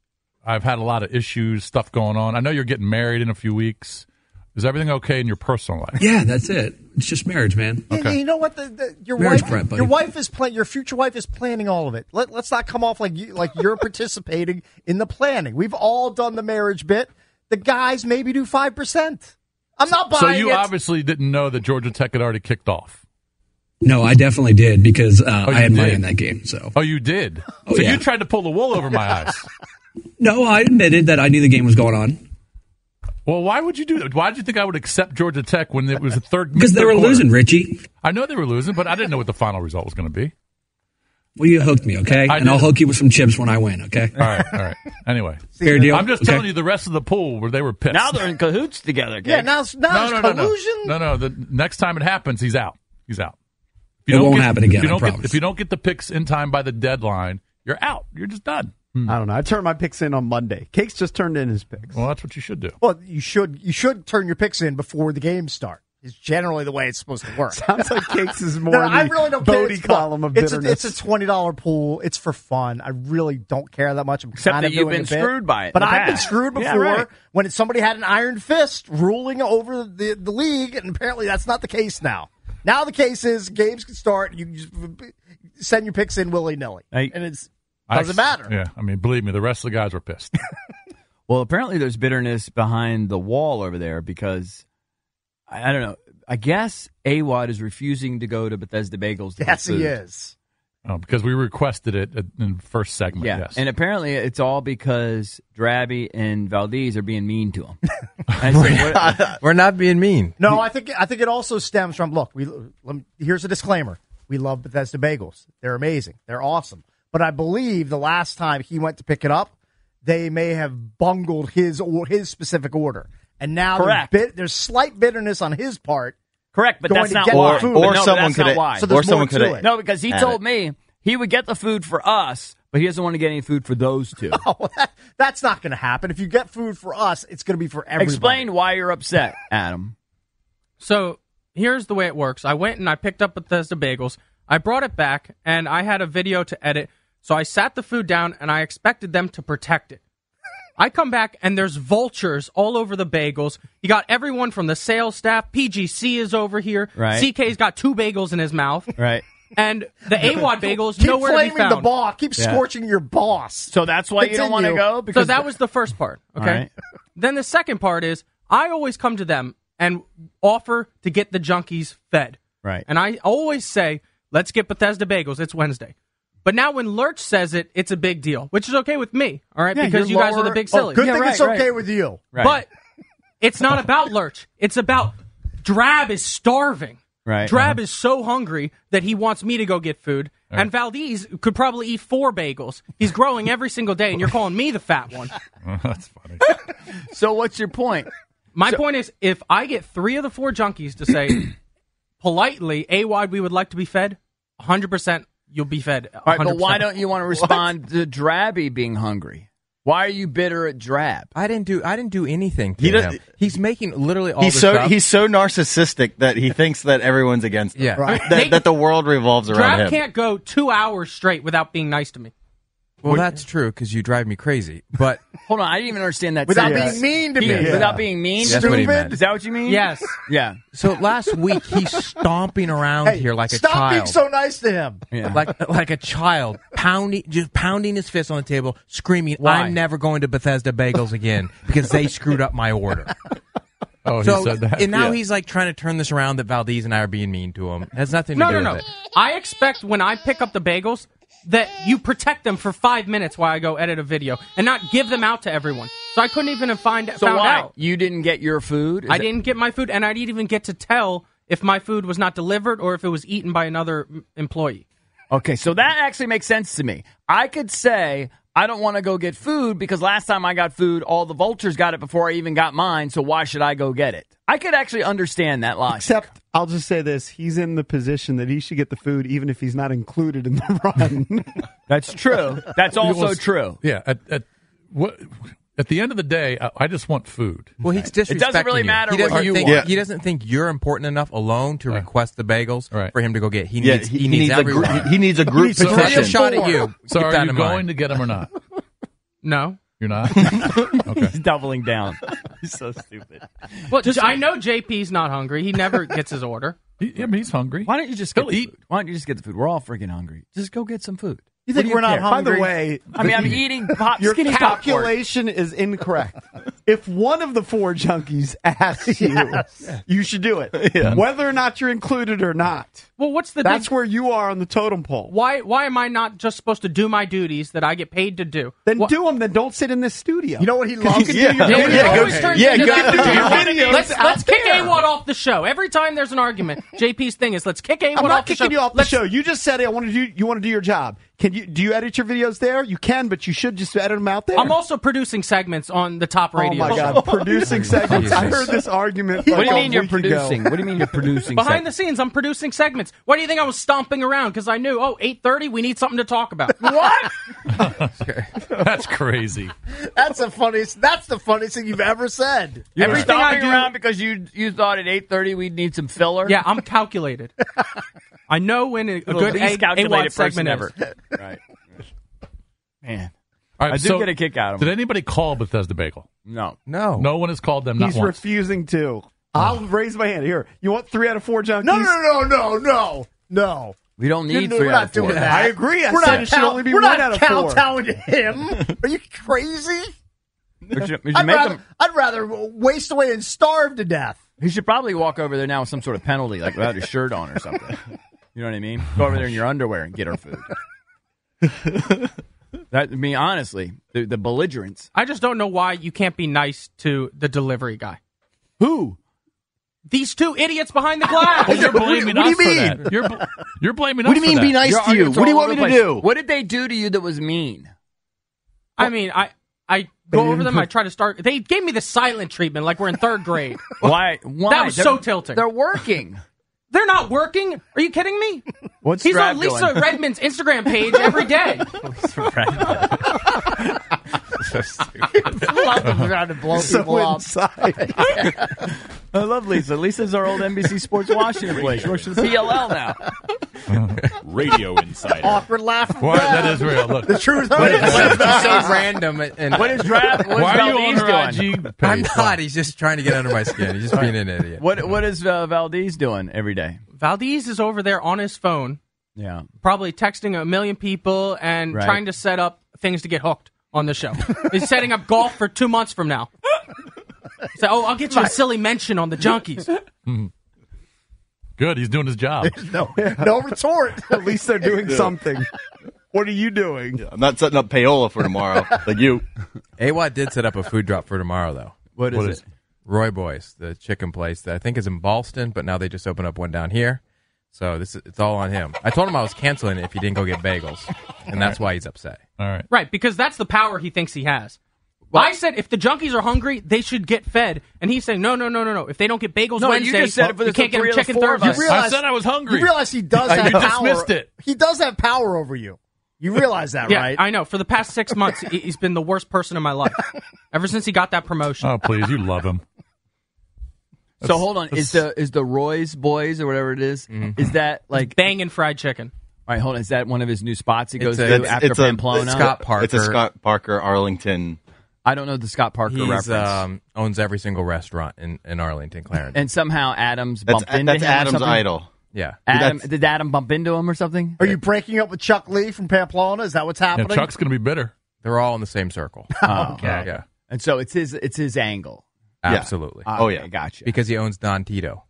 I've had a lot of issues, stuff going on. I know you're getting married in a few weeks. Is everything okay in your personal life? Yeah, that's it. It's just marriage, man. Okay. You, you know what? The, the, your marriage wife, prep, buddy. your wife is plan- Your future wife is planning all of it. Let, let's not come off like you, like you're participating in the planning. We've all done the marriage bit. The guys maybe do five percent. I'm not buying So you it. obviously didn't know that Georgia Tech had already kicked off. No, I definitely did because uh, Oh, I had you money did? in that game. So, Oh, you did? Oh, so yeah. you tried to pull the wool over my eyes. no, I admitted that I knew the game was going on Well, why would you do that? Why did you think I would accept Georgia Tech when it was the third? because they third were quarter? losing, Richie. I know they were losing, but I didn't know what the final result was going to be. Well, you hooked me, okay? I and I'll did. hook you with some chips when I win, okay? All right, all right. Anyway, Fair deal. I'm just Okay. telling you the rest of the pool where they were pissed. Now they're in cahoots together. yeah, Kate. now it's, now no, it's no, no, collusion. no, no, no. The next time it happens, he's out. He's out. If It don't won't get- happen again, If you, I don't get, promise. if you don't get the picks in time by the deadline, you're out. You're just done. I don't know. I turned my picks in on Monday. Cake's just turned in his picks. Well, that's what you should do. Well, you should you should turn your picks in before the games start. It's generally the way it's supposed to work. Sounds like Cakes is more No, the I really don't care. Bodie It's, column of it's a, bitterness. it's a twenty dollar pool. It's for fun. I really don't care that much. I'm Except kind that of you've doing been a bit. screwed by it But in the I've been past. screwed before Yeah, right. when somebody had an iron fist ruling over the, the league, and apparently that's not the case now. Now the case is games can start. You can just send your picks in willy nilly, Hey, and it's I- doesn't matter. Yeah, I mean, believe me, the rest of the guys were pissed. Well, apparently there's bitterness behind the wall over there because, I, I don't know, I guess A W O D is refusing to go to Bethesda Bagels. To Yes, get he food. is. Oh, because we requested it in the first segment, Yeah, yes. and apparently it's all because Drabby and Valdez are being mean to him. I said, what- We're not being mean. No, I think I think it also stems from look. We let me, here's a disclaimer: we love Bethesda Bagels. They're amazing. They're awesome. But I believe the last time he went to pick it up, they may have bungled his or his specific order, and now Correct. There's, bit, there's slight bitterness on his part. Correct, but going that's to not get why. the food. But Or no, someone that's could- not why. So there's or someone more could- to it. No, because he Had told it. me he would get the food for us, but he doesn't want to get any food for those two. Oh, that, that's not going to happen. If you get food for us, it's going to be for everybody. Explain why you're upset, Adam. So here's the way it works. I went and I picked up Bethesda Bagels. I brought it back, and I had a video to edit. So I sat the food down, and I expected them to protect it. I come back, and there's vultures all over the bagels. You got everyone from the sales staff. P G C is over here. Right. C K's got two bagels in his mouth. Right. And the A W O D bagels, Keep nowhere to be flaming the found. boss. Keep Yeah. scorching your boss. So that's why you don't want to Continue. go? Because So that was the first part, okay? All right. Then the second part is I always come to them and offer to get the junkies fed. Right. And I always say, let's get Bethesda Bagels. It's Wednesday. But now when Lurch says it, it's a big deal, which is okay with me, all right? Yeah, because you you're guys are the lower- big Oh, silly. good Yeah, thing right, it's okay right. with you. Right. But it's not about Lurch. It's about Drab is starving. Right. Drab is so hungry that he wants me to go get food. And Valdez could probably eat four bagels. He's growing every single day, and you're calling me the fat one. That's funny. So what's your point? My point is, if I get three of the four junkies to say politely, A W O D, we would like to be fed, one hundred percent you'll be fed. one All right, hundred percent. but why don't you want to respond to Drabby being hungry? Why are you bitter at Drab? I didn't do. I didn't do anything to He does- him. He's making literally all He's this so stuff. he's so narcissistic that he thinks that everyone's against him. Yeah. Right. That, They- that the world revolves around Drab him. can't go two hours straight without being nice to me. Well, that's true because you drive me crazy. But Hold on, I didn't even understand that. Without sentence. being mean to He- me. Without being mean? That's what he meant. Is that what you mean? Yes. Yeah. so last week he's stomping around Hey, here like a stop child, being so nice to him. Yeah. like like a child, pounding just pounding his fist on the table, screaming, Why? "I'm never going to Bethesda Bagels again because they screwed up my order." Oh, he So said that. and now Yeah. he's like trying to turn this around that Valdez and I are being mean to him. It has nothing to No, do no, no. with it. I expect when I pick up the bagels that you protect them for five minutes while I go edit a video and not give them out to everyone. So I couldn't even find So found why? out. You didn't get your food? Is I that- didn't get my food, and I didn't even get to tell if my food was not delivered or if it was eaten by another m- employee. Okay, so that actually makes sense to me. I could say I don't want to go get food because last time I got food, all the vultures got it before I even got mine, so why should I go get it? I could actually understand that logic. Except, I'll just say this: he's in the position that he should get the food, even if he's not included in the run. That's true. That's also Well, true. Yeah. At, at, what, at the end of the day, I, I just want food. Well, he's disrespecting It doesn't really you. matter He doesn't what you think, want. He doesn't think you're important enough alone to request the bagels Right. for him to go get. He Yeah, needs. he, He, he needs, needs a group. everyone. He needs a group So petition. a shot at you. So Keep are that you in going mind. to get him or not? No. You're not? Okay. He's doubling down. He's so stupid. Well, just, I know J P's not hungry. He never gets his order. He, I mean, he's hungry. Why don't you just get He'll the eat. food? Why don't you just get the food? We're all freaking hungry. Just go get some food. You think What do we're not care? hungry? By the way, I mean, I'm eating pop, your skinny popcorn. calculation is incorrect. If one of the four junkies asks you, Yes. you should do it, Yeah. whether or not you're included or not. Well, what's the That's big, where you are on the totem pole. why? Why am I not just supposed to do my duties that I get paid to do? Then What- do them. Then don't sit in this studio. You know what he 'Cause loves? you Yeah. can do your Yeah, video. it always turns yeah, into go- that. do your videos Let's out let's kick there. A-Wad off the show. Every time there's an argument, J P's thing is let's kick A-Wad I'm off not the show. kicking you off the Let's- show. You just said, "Hey, I want to do. You want to do your job. Can you? Do you edit your videos there? You can, but you should just edit them out there." I'm also producing segments on the top Oh radio. my show. God! Producing segments. I heard this argument. What like do you a mean you're week ago. producing? What do you mean you're producing? Behind segments? the scenes, I'm producing segments. Why do you think I was stomping around? Because I knew, oh, eight thirty, we need something to talk about. What? That's crazy. That's the funniest. That's the funniest thing you've ever said. You're Everything I stomping do- around because you you thought at eight thirty we'd need some filler. Yeah, I'm calculated. I know when a, a The good least A- calculated A-Wad person segment ever. is. Right. Man, All right, I do so get a kick out of Did him. anybody call Bethesda Bagel? No. No. No one has called them. He's not once. refusing to. I'll raise my hand. Here, you want three out of four junkies? No, no, no, no, no, no. We don't need We're three not out of four. doing that. I agree. I we're said not it should cow- only be we're one not out of four. kowtowing to him. Are you crazy? We should, we should I'd make rather, them. I'd rather waste away and starve to death. He should probably walk over there now with some sort of penalty, like without his shirt on or something. You know what I mean? Go over there in your underwear and get our food. That, I mean, honestly, the, the belligerence. I just don't know why you can't be nice to the delivery guy. Who? These two idiots behind the glass. Well, you're blaming What do us you for mean? that. You're, bl- you're blaming What us do you mean for be that. nice Your to you? arguments What do you all want me over to the do? place. What did they do to you that was mean? I mean, I I go over them. I try to start. They gave me the silent treatment, like we're in third grade. Why? Why? That was They're- so tilting. They're working. They're not working. Are you kidding me? What's He's Strap on Lisa doing? Redmond's Instagram page every day. I love them trying to blow So people up. inside. I love Lisa. Lisa's our old N B C Sports Washington place. She works for the P L L now. Radio Insider. Awkward laugh. Why, that is real. Look, The truth. It's so random. And, and What is Draft? What's why are you on Valdez her doing? I G page? I'm not. He's just trying to get under my skin. He's just being an idiot. What What is uh, Valdez doing every day? Valdez is over there on his phone, Yeah. probably texting a million people and Right. trying to set up things to get hooked on the show. He's setting up golf for two months from now. So, oh, I'll get you a silly mention on the Junkies. Good, he's doing his job. no, no retort. At least they're doing something. What are you doing? I'm not setting up payola for tomorrow, like you. A-Wad did set up a food drop for tomorrow, though. What is What it? is- Roy Boys, the chicken place that I think is in Ballston, but now they just opened up one down here. So this is, it's all on him. I told him I was canceling it if he didn't go get bagels, and that's why he's upset. All right. Right, because that's the power he thinks he has. I said if the Junkies are hungry, they should get fed. And he's saying, no, no, no, no, no. If they don't get bagels No, you Wednesday, just said it for you the can't get three them of the chicken four of Thursday. us. I said I was hungry. You realize he does Uh, have you power. dismissed it. He does have power over you. You realize that, Yeah, right? I know. For the past six months, he- he's been the worst person in my life. Ever since he got that promotion. Oh, please, you love him. So hold on. Is the is the Roy's Boys or whatever it is, Is that like banging fried chicken? All right, hold on. Is that one of his new spots he goes a- to it's- after it's a- Pamplona? it's Scott Parker. It's a Scott Parker Arlington. I don't know the Scott Parker He reference. um, owns every single restaurant in, in Arlington, Clarendon. and somehow Adams That's bumped into that's him. or Adam's something? idol. yeah. Adam, That's- did Adam bump into him or something? Are you breaking up with Chuck Lee from Pamplona? Is that what's Yeah, happening? Chuck's going to be bitter. They're all in the same circle. Oh, okay. Yeah. And so it's his it's his angle. Absolutely. Oh, Okay, yeah. gotcha. Because he owns Don Tito.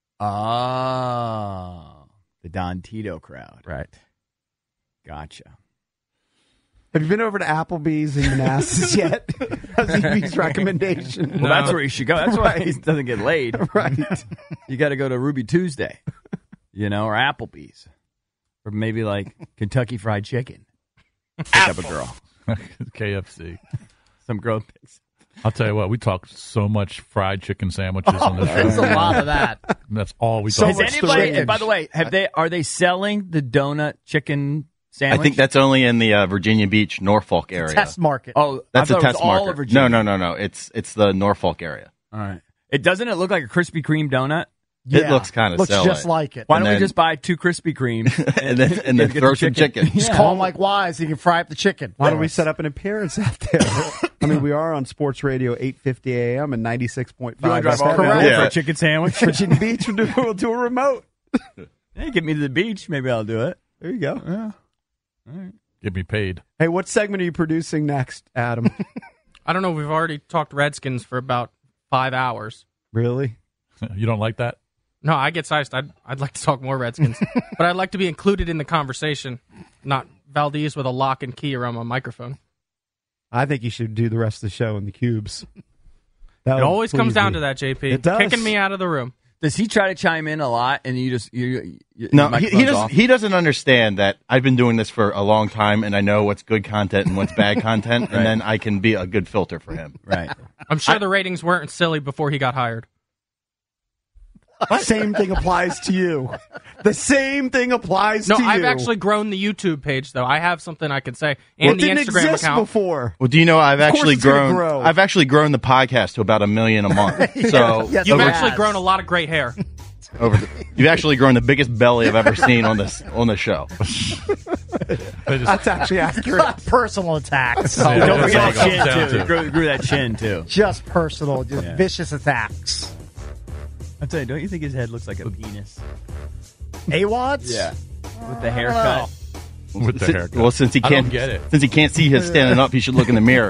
Oh, the Don Tito crowd. Right. Gotcha. Have you been over to Applebee's in Manassas yet? That's E B's recommendation. Well, that's where you should go. That's why he Right. doesn't get laid. Right. You got to go to Ruby Tuesday, you know, or Applebee's, or maybe like Kentucky Fried Chicken. Pick up a girl. K F C. Some girl picks. I'll tell you what, we talked so much fried chicken sandwiches on the show. There's a lot of that. That's all we So talked Has much about. anybody? storage. By the way, have they? Are they selling the donut chicken sandwich? I think that's only in the uh, Virginia Beach, Norfolk area. Test market. Oh, That's I a thought it was test all market. of Virginia. No, no, no, no. It's it's the Norfolk area. All right. It doesn't it look like a Krispy Kreme donut? It Yeah. looks kind of Looks just like it. Why And don't then- we just buy two Krispy Kremes and then and then get throw the some chicken. Just call him like Wise. He can fry up the chicken. Why don't we set up an appearance out there? I mean, we are on Sports Radio eight fifty A M and ninety-six point five. drive all the way F M. over Yeah. for a chicken sandwich? Virginia Beach, we'll do, we'll do a remote. Hey, get me to the beach. Maybe I'll do it. There you go. Yeah. All right. Get me paid. Hey, what segment are you producing next, Adam? I don't know. We've already talked Redskins for about five hours. Really? You don't like that? No, I get sized. I'd, I'd like to talk more Redskins, but I'd like to be included in the conversation, not Valdez with a lock and key around my microphone. I think you should do the rest of the show in the cubes. It always comes down to that, J P. It does. Kicking me out of the room. Does he try to chime in a lot, and you just you? you No, your he, he microphone's doesn't. off? He doesn't understand that I've been doing this for a long time, and I know what's good content and what's bad content, Right. and then I can be a good filter for him. Right. I'm sure the ratings weren't silly before he got hired. Same thing applies to you. The same thing applies No, to you. I've actually grown the YouTube page, though. I have something I can say, and Well, it the didn't Instagram exist account. before. Well, do you know I've Of course actually it's gonna grown? grow. I've actually grown the podcast to about a million a month. So Yes, You've it actually has. grown a lot of great hair. over the, you've actually grown the biggest belly I've ever seen on this on the show. That's actually accurate. Personal attacks. Yeah, Don't that's forget all it that comes chin down too. to. Grew, grew that chin too. Just personal, just Yeah. vicious attacks. I tell you, don't you think his head looks like a penis? A-Wads? With the haircut. With the Si- haircut. Well, since he I can't don't get it. since he can't see his standing up, he should look in the mirror.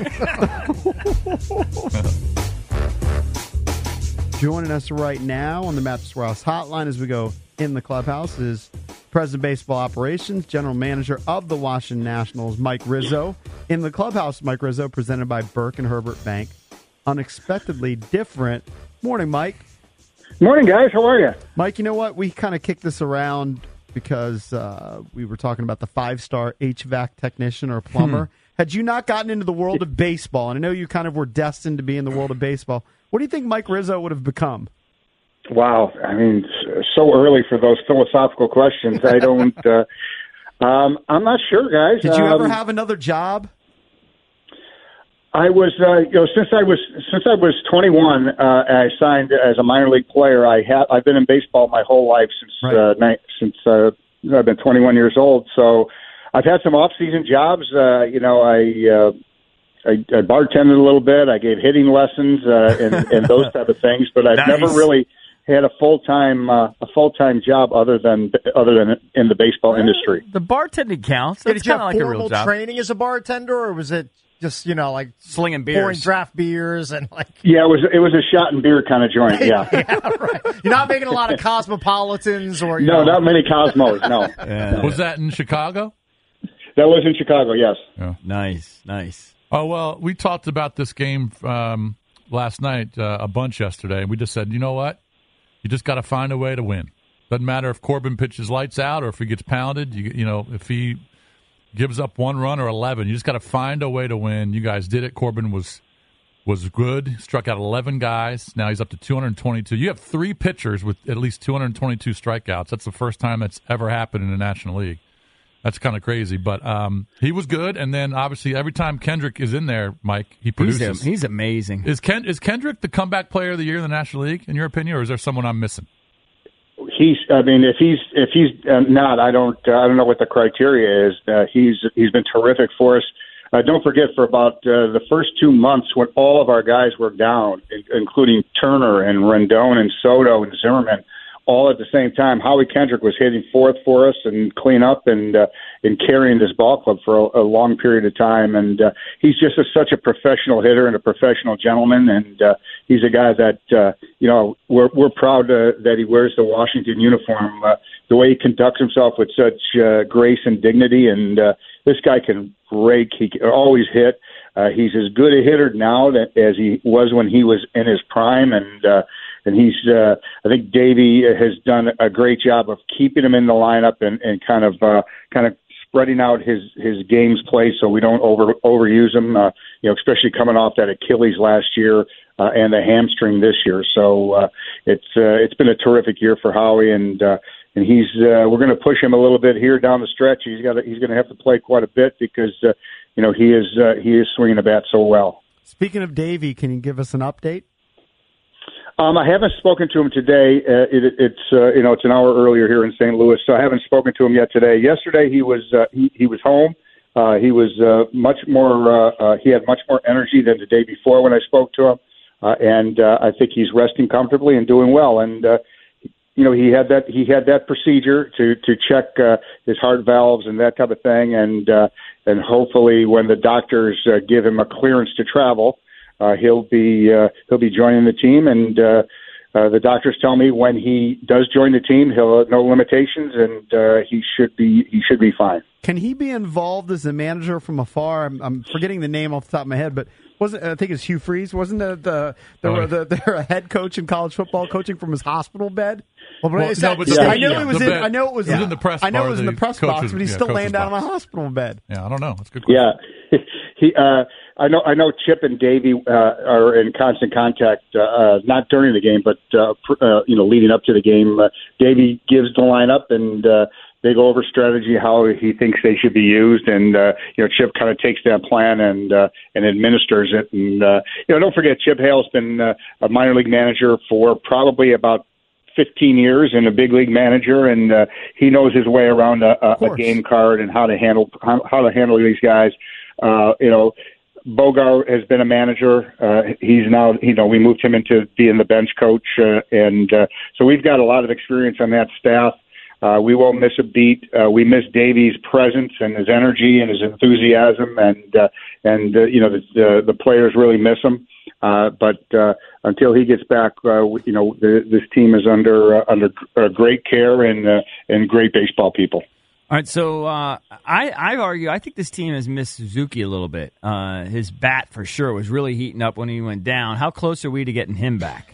Joining us right now on the Mattress Warehouse hotline as we go in the clubhouse is President of Baseball Operations, General Manager of the Washington Nationals, Mike Rizzo. In the clubhouse, Mike Rizzo, presented by Burke and Herbert Bank. Unexpectedly different. Morning, Mike. Morning, guys. How are you? Mike, you know what? We kind of kicked this around because uh, we were talking about the five-star H V A C technician or plumber. Had you not gotten into the world of baseball, and I know you kind of were destined to be in the world of baseball, what do you think Mike Rizzo would have become? Wow. I mean, s- so early for those philosophical questions. I don't. Uh, um, I'm not sure, guys. Did you um, ever have another job? I was, uh, you know, since I was since I was twenty-one, uh, I signed as a minor league player. I have I've been in baseball my whole life since Right. uh, ni- since uh, I've been twenty-one years old. So I've had some off-season jobs. Uh, you know, I. Uh, I, I bartended a little bit. I gave hitting lessons uh, and, and those type of things, but I've Nice. never really had a full time uh, a full time job other than other than in the baseball industry. The bartending counts. Yeah, That's did you kind of have like a formal real job. training as a bartender, or was it just, you know, like Slinging pouring beers. draft beers and like Yeah, it was it was a shot and beer kind of joint. Yeah, right. You're not making a lot of cosmopolitans or you no, know, not many Cosmos. No, Yeah. Was that in Chicago? that was in Chicago. Yes. Nice, nice. Oh, well, we talked about this game um, last night uh, a bunch yesterday. We just said, you know what? You just got to find a way to win. Doesn't matter if Corbin pitches lights out or if he gets pounded. You, you know, if he gives up one run or eleven, you just got to find a way to win. You guys did it. Corbin was was good, struck out eleven guys. Now he's up to two hundred twenty-two. You have three pitchers with at least two hundred twenty-two strikeouts. That's the first time that's ever happened in the National League. That's kind of crazy, but um, he was good. And then obviously every time Kendrick is in there, Mike, he He's, produces. a, he's amazing. Is Ken is Kendrick the comeback player of the year in the National League, in your opinion, or is there someone I'm missing? He's. I mean, if he's if he's uh, not, I don't. Uh, I don't know what the criteria is. Uh, he's he's been terrific for us. Uh, don't forget, for about uh, the first two months when all of our guys were down, in- including Turner and Rendon and Soto and Zimmerman, all at the same time, Howie Kendrick was hitting fourth for us and clean up and uh, and carrying this ball club for a, a long period of time. And uh, he's just a, such a professional hitter and a professional gentleman. And uh, he's a guy that uh, you know we're we're proud uh, that he wears the Washington uniform. Uh, the way he conducts himself with such uh, grace and dignity, and uh, this guy can rake. He can always hit. Uh, he's as good a hitter now that, as he was when he was in his prime, and uh, and he's. Uh, I think Davey has done a great job of keeping him in the lineup and, and kind of uh, kind of spreading out his his games play so we don't over overuse him. Uh, you know, especially coming off that Achilles last year uh, and the hamstring this year. So uh, it's uh, it's been a terrific year for Howie, and uh, and he's uh, we're going to push him a little bit here down the stretch. He's got he's going to have to play quite a bit because. Uh, You know, he is uh, he is swinging the bat so well. Speaking of Davey, can you give us an update? Um, I haven't spoken to him today. Uh, it, it's uh, you know it's an hour earlier here in Saint Louis, so I haven't spoken to him yet today. Yesterday he was uh, he, he was home. Uh, he was uh, much more. Uh, uh, he had much more energy than the day before when I spoke to him, uh, and uh, I think he's resting comfortably and doing well. And uh, you know he had that he had that procedure to to check uh, his heart valves and that type of thing, and uh, and hopefully when the doctors uh, give him a clearance to travel. Uh, he'll be uh, he'll be joining the team, and uh, uh, the doctors tell me when he does join the team, he'll have no limitations, and uh, he should be he should be fine. Can he be involved as a manager from afar? I'm, I'm forgetting the name off the top of my head, but wasn't I think it's Hugh Freeze? Wasn't the the the, Oh, the, the, the head coach in college football coaching from his hospital bed? Well, but Well, is no, that, but is the- that- I know yeah, it was the in. bed. I know it was, It was in the press I know bar, it was in the the press coaches- box, but he's yeah, still coaches laying down box. on a hospital bed. Yeah, I don't know. That's a good question. Yeah, he. Uh, I know. I know. Chip and Davey uh, are in constant contact, uh, uh, not during the game, but uh, pr- uh, you know, leading up to the game. Uh, Davey gives the lineup, and uh, they go over strategy, how he thinks they should be used, and uh, you know, Chip kind of takes that plan and uh, and administers it. And uh, you know, don't forget, Chip Hale's been uh, a minor league manager for probably about fifteen years and a big league manager, and uh, he knows his way around a, a, a game card and how to handle how, how to handle these guys. Uh, you know, Bogart has been a manager. Uh, he's now, you know, we moved him into being the bench coach, uh, and uh, so we've got a lot of experience on that staff. Uh, we won't miss a beat. Uh, we miss Davey's presence and his energy and his enthusiasm, and uh, and uh, you know the, the the players really miss him. Uh, but uh, until he gets back, uh, you know the, this team is under uh, under uh, great care and uh, and great baseball people. All right, so uh, I, I argue I think this team has missed Suzuki a little bit. Uh, his bat, for sure, was really heating up when he went down. How close are we to getting him back?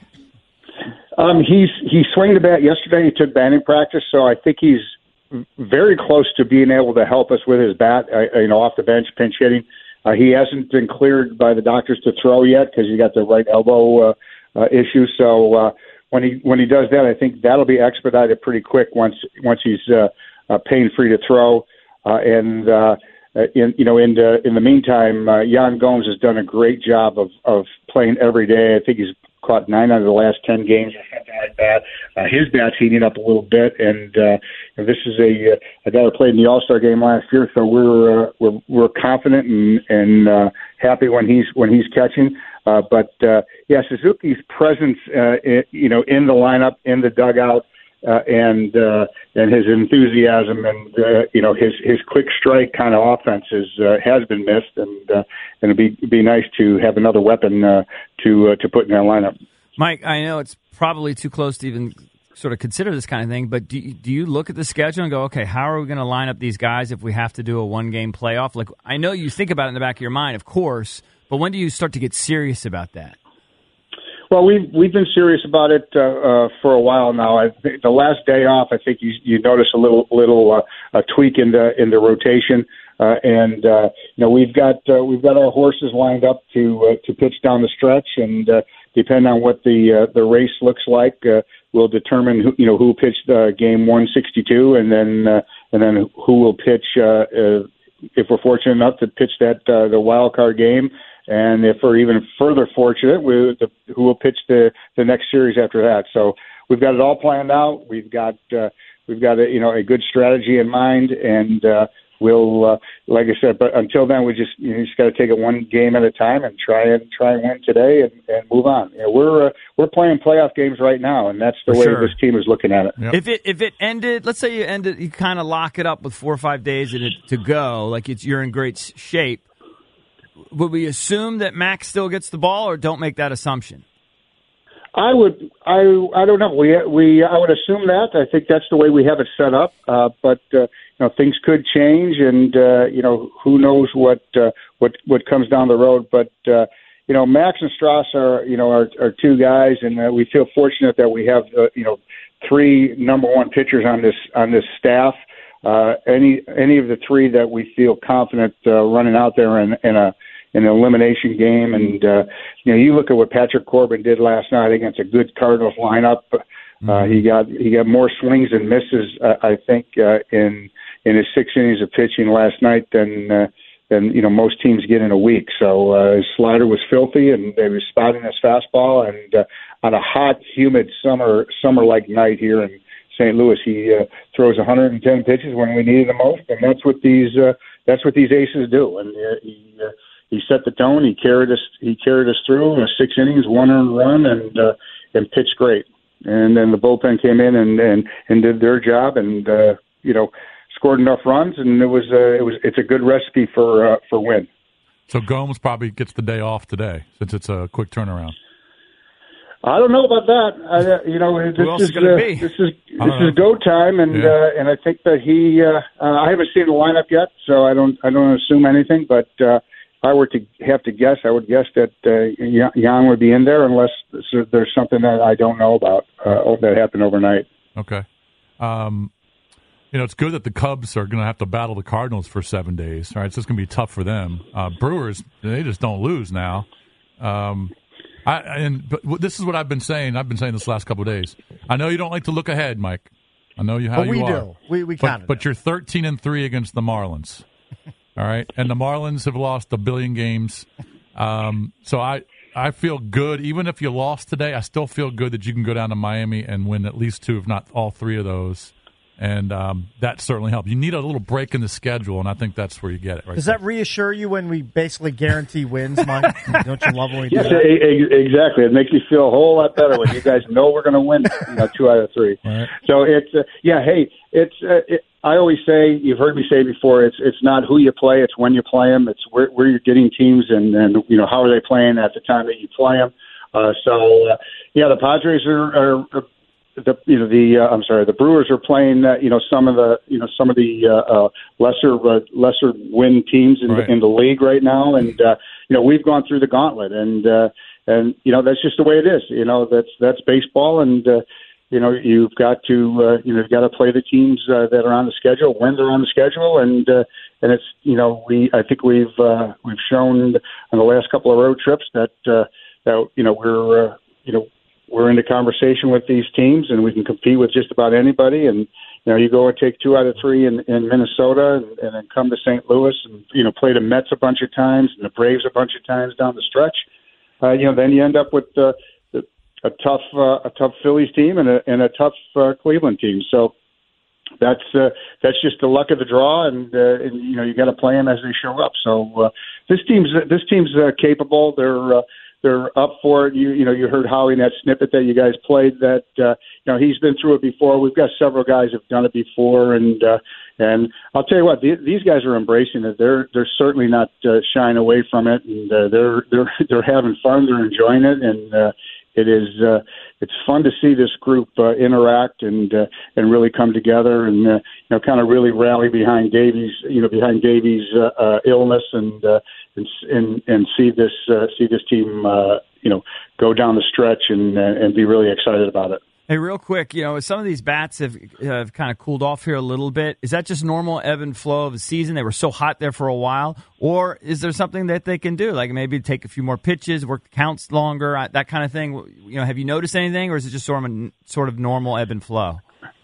Um, he's he swung the bat yesterday. He took batting practice, so I think he's very close to being able to help us with his bat. Uh, you know, off the bench, pinch hitting. Uh, he hasn't been cleared by the doctors to throw yet because he got the right elbow uh, uh, issue. So uh, when he when he does that, I think that'll be expedited pretty quick once once he's uh, uh, pain free to throw. Uh, and uh, in you know in the in the meantime, uh, Yan Gomes has done a great job of of playing every day. I think he's caught nine out of the last ten games or something like that. Uh, his bat's heating up a little bit, and, uh, and this is a, a guy who played in the All-Star game last year, so we're uh, we're we're confident and and uh, happy when he's when he's catching. Uh, but uh, yeah, Suzuki's presence, uh, in, you know, in the lineup, in the dugout, uh, and uh, and his enthusiasm and uh, you know his his quick strike kind of offense is, uh, has been missed, and uh, and it'd be be nice to have another weapon uh, to uh, to put in that lineup. Mike, I know it's probably too close to even sort of consider this kind of thing, but do you, do you look at the schedule and go, okay, how are we going to line up these guys if we have to do a one-game playoff? Like, I know you think about it in the back of your mind, of course, but when do you start to get serious about that? Well, we've we've been serious about it uh, uh, for a while now. I think the last day off, I think you you notice a little little uh, a tweak in the in the rotation, uh, and uh, you know we've got uh, we've got our horses lined up to uh, to pitch down the stretch, and uh, depending on what the uh, the race looks like, uh, we'll determine who you know who pitched uh, game one sixty-two, and then uh, and then who will pitch uh, uh, if we're fortunate enough to pitch that uh, the wild card game. And if we're even further fortunate, we, the, who will pitch the, the next series after that? So we've got it all planned out. We've got uh, we've got a, you know a good strategy in mind, and uh, we'll uh, like I said. But until then, we just you know, just got to take it one game at a time and try and try and win today and, and move on. You know, we're uh, we're playing playoff games right now, and that's the For way sure. this team is looking at it. Yep. If it if it ended, let's say you ended, you kind of lock it up with four or five days in it to go, like it's you're in great s- shape. Would we assume that Max still gets the ball, or don't make that assumption? I would, I, I don't know. We, we, I would assume that. I think that's the way we have it set up. Uh, but uh, you know, things could change, and uh, you know, who knows what, uh, what, what comes down the road. But uh, you know, Max and Strauss are, you know, are, are two guys, and uh, we feel fortunate that we have, uh, you know, three number one pitchers on this on this staff. Uh, any any of the three that we feel confident uh, running out there in, in a in an elimination game, and uh, you know, you look at what Patrick Corbin did last night against a good Cardinals lineup. Uh, he got he got more swings and misses, uh, I think, uh, in in his six innings of pitching last night than uh, than you know most teams get in a week. So uh, his slider was filthy, and they were spotting his fastball. And uh, on a hot, humid summer summer like night here in Saint Louis, he uh, throws one hundred ten pitches when we need it the most, and that's what these uh, that's what these aces do. And uh, he uh, he set the tone. He carried us. He carried us through uh, six innings, one earned run, and uh, and pitched great. And then the bullpen came in and and, and did their job, and uh, you know. scored enough runs, and it was uh, it was it's a good recipe for uh, for win. So Gomes probably gets the day off today since it's a quick turnaround. I don't know about that. I, uh, you know, this Who else is is gonna uh, be? this is this know. is go time, and Yeah. uh, and I think that he. Uh, uh, I haven't seen the lineup yet, so I don't I don't assume anything. But uh, if I were to have to guess, I would guess that uh, Jan would be in there unless there's something that I don't know about uh, that happened overnight. Okay. Um, You know, it's good that the Cubs are going to have to battle the Cardinals for seven days. All right, so it's going to be tough for them. Uh, Brewers, they just don't lose now. Um, I and but this is what I've been saying. I've been saying this last couple of days. I know you don't like to look ahead, Mike. I know you how But you we are. do. We we but, kind of. but you're thirteen and three against the Marlins. All right, and the Marlins have lost a billion games. Um, so I I feel good. Even if you lost today, I still feel good that you can go down to Miami and win at least two, if not all three of those. And um, that certainly helps. You need a little break in the schedule, and I think that's where you get it. Right Does there. that reassure you when we basically guarantee wins, Mike? Don't you love when we do Yes, that? e- e- exactly. It makes me feel a whole lot better when you guys know we're going to win you know, two out of three. Right. So it's uh, yeah. Hey, it's. Uh, it, I always say, you've heard me say before, it's it's not who you play, it's when you play them. It's where, where you're getting teams, and, and you know how are they playing at the time that you play them. Uh, so uh, yeah, the Padres are. are, are The you know the uh, I'm sorry the Brewers are playing uh, you know some of the you know some of the uh, uh, lesser uh, lesser win teams in, Right. the, in the league right now, and uh, you know we've gone through the gauntlet, and uh, and you know that's just the way it is. You know that's that's baseball, and uh, you know you've got to uh, you know you've got to play the teams uh, that are on the schedule when they're on the schedule, and uh, and it's you know we I think we've uh, we've shown on the last couple of road trips that uh, that you know we're uh, you know. We're into conversation with these teams, and we can compete with just about anybody. And you know, you go and take two out of three in, in Minnesota, and, and then come to Saint Louis, and you know, play the Mets a bunch of times, and the Braves a bunch of times down the stretch. Uh, you know, then you end up with uh, the, a tough, uh, a tough Phillies team and a, and a tough uh, Cleveland team. So that's uh, that's just the luck of the draw, and, uh, and you know, you got to play them as they show up. So uh, this team's this team's uh, capable. They're uh, They're up for it. You you know you heard Howie in that snippet that you guys played. That uh, you know he's been through it before. We've got several guys who've done it before, and uh, and I'll tell you what, the, these guys are embracing it. They're they're certainly not uh, shying away from it, and uh, they're they're they're having fun. They're enjoying it, and uh, it is uh, it's fun to see this group uh, interact and uh, and really come together, and uh, you know kind of really rally behind Davies you know behind Davies' uh, uh, illness and. Uh, And, and and see this uh, see this team uh, you know go down the stretch and uh, and be really excited about it. Hey, real quick, you know, some of these bats have have kind of cooled off here a little bit. Is that just normal ebb and flow of the season? They were so hot there for a while, or is there something that they can do, like maybe take a few more pitches, work the counts longer, that kind of thing? You know, have you noticed anything, or is it just sort of a, sort of normal ebb and flow?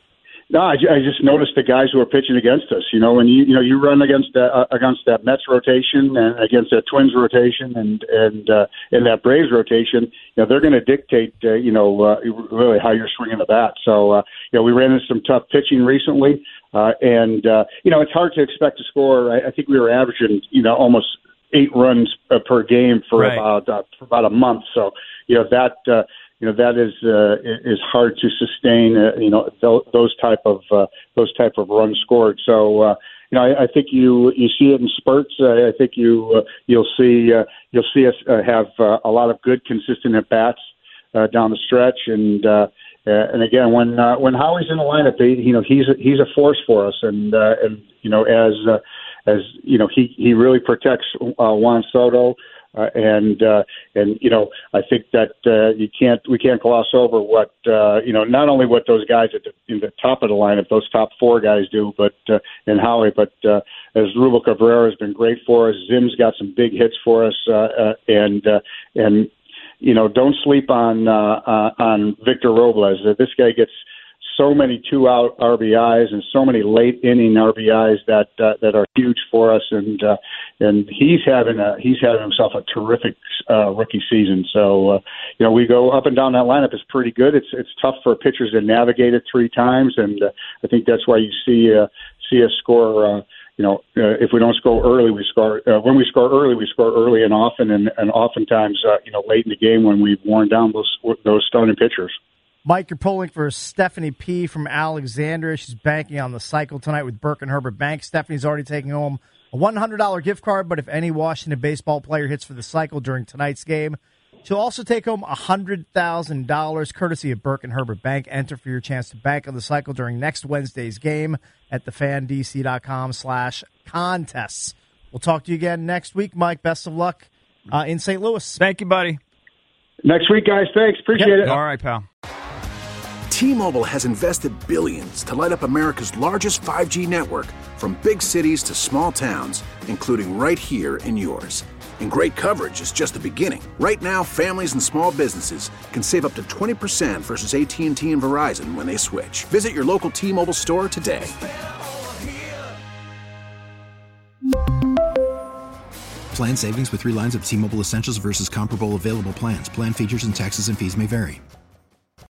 No, I, I just noticed the guys who are pitching against us. You know, when you you know you run against that uh, against that Mets rotation and against that Twins rotation and and uh, and that Braves rotation, you know they're going to dictate uh, you know uh, really how you're swinging the bat. So uh, you know we ran into some tough pitching recently, uh, and uh, you know it's hard to expect to score. I, I think we were averaging you know almost eight runs uh, per game for Right. about uh, for about a month. So you know that. Uh, You know that is uh, is hard to sustain. Uh, you know th- those type of uh, those type of runs scored. So uh, you know I, I think you you see it in spurts. Uh, I think you uh, you'll see uh, you'll see us uh, have uh, a lot of good consistent at bats uh, down the stretch. And uh, uh, and again when uh, when Howie's in the lineup, he, you know he's a, he's a force for us. And uh, and you know as uh, as you know he he really protects uh, Juan Soto. Uh, and uh, and you know, I think that uh, you can't we can't gloss over what uh, you know not only what those guys at the, in the top of the lineup, those top four guys do, but uh, and Howie, but uh, as Rubel Cabrera has been great for us. Zim's got some big hits for us, uh, uh, and uh, and you know don't sleep on uh, uh, on Victor Robles. Uh, this guy gets so many two-out R B Is and so many late-inning R B Is that uh, that are huge for us, and uh, and he's having a he's having himself a terrific uh, rookie season. So uh, you know, we go up and down that lineup is pretty good. It's it's tough for pitchers to navigate it three times, and uh, I think that's why you see uh, see us score. Uh, you know, uh, if we don't score early, we score. Uh, when we score early, we score early and often, and, and oftentimes, uh, you know, late in the game when we've worn down those those starting pitchers. Mike, you're pulling for Stephanie P. from Alexandria. She's banking on the cycle tonight with Burke and Herbert Bank. Stephanie's already taking home a one hundred dollars gift card, but if any Washington baseball player hits for the cycle during tonight's game, she'll also take home one hundred thousand dollars courtesy of Burke and Herbert Bank. Enter for your chance to bank on the cycle during next Wednesday's game at thefandc.com slash contests. We'll talk to you again next week, Mike. Best of luck uh, in Saint Louis. Thank you, buddy. Next week, guys. Thanks. Appreciate yep. it. All right, pal. T-Mobile has invested billions to light up America's largest five G network, from big cities to small towns, including right here in yours. And great coverage is just the beginning. Right now, families and small businesses can save up to twenty percent versus A T and T and Verizon when they switch. Visit your local T-Mobile store today. Plan savings with three lines of T-Mobile Essentials versus comparable available plans. Plan features and taxes and fees may vary.